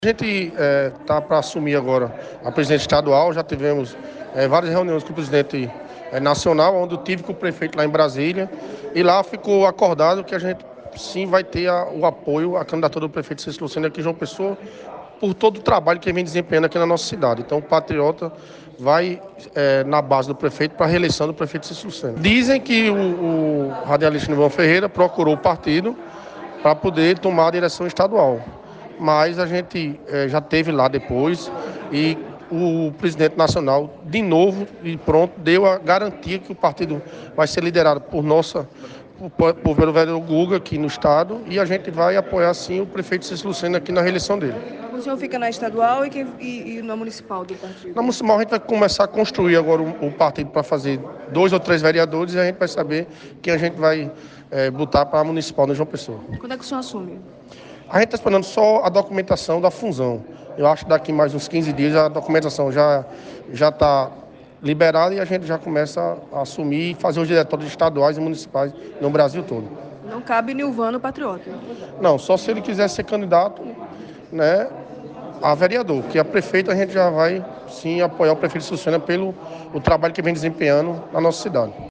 A gente está para assumir agora a presidência estadual, já tivemos várias reuniões com o presidente nacional, onde eu tive com o prefeito lá em Brasília, e lá ficou acordado que a gente sim vai ter o apoio à candidatura do prefeito Cícero Lucena aqui em João Pessoa, por todo o trabalho que ele vem desempenhando aqui na nossa cidade. Então o Patriota vai na base do prefeito para a reeleição do prefeito Cícero Lucena. Dizem que o radialista Nilvan Ferreira procurou o partido para poder tomar a direção estadual. Mas a gente já teve lá depois e o presidente nacional, de novo e pronto, deu a garantia que o partido vai ser liderado pelo vereador Guga aqui no estado, e a gente vai apoiar sim o prefeito Cícero Lucena aqui na reeleição dele. O senhor fica na estadual e na municipal do partido? Na municipal a gente vai começar a construir agora o partido para fazer 2 ou 3 vereadores, e a gente vai saber quem a gente vai botar para a municipal na João Pessoa. Quando é que o senhor assume? A gente está esperando só a documentação da fusão. Eu acho que daqui mais uns 15 dias a documentação já está liberada e a gente já começa a assumir e fazer os diretórios estaduais e municipais no Brasil todo. Não cabe Nilvan no Patriota? Não, só se ele quiser ser candidato, né, a vereador, que a prefeita a gente já vai sim apoiar o prefeito Cícero Lucena pelo trabalho que vem desempenhando na nossa cidade.